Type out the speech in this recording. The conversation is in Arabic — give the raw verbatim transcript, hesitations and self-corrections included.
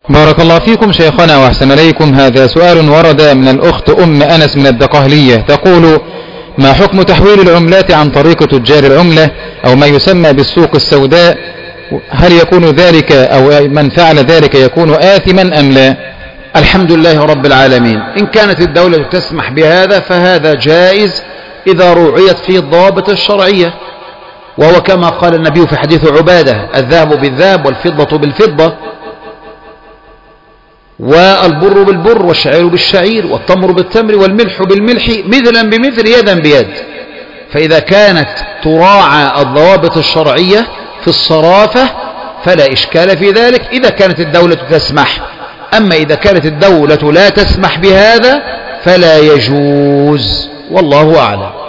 بارك الله فيكم شيخنا وأحسن إليكم. هذا سؤال ورد من الأخت أم أنس من الدقهلية، تقول: ما حكم تحويل العملات عن طريق تجار العملة أو ما يسمى بالسوق السوداء؟ هل يكون ذلك أو من فعل ذلك يكون آثما أم لا؟ الحمد لله رب العالمين. إن كانت الدولة تسمح بهذا فهذا جائز إذا رعيت فيه الضوابط الشرعية، وهو كما قال النبي في حديث عبادة: الذهب بالذهب والفضة بالفضة والبر بالبر والشعير بالشعير والتمر بالتمر والملح بالملح مثلا بمثل يدا بيد. فإذا كانت تراعى الضوابط الشرعية في الصرافة فلا إشكال في ذلك إذا كانت الدولة تسمح. أما إذا كانت الدولة لا تسمح بهذا فلا يجوز، والله أعلم.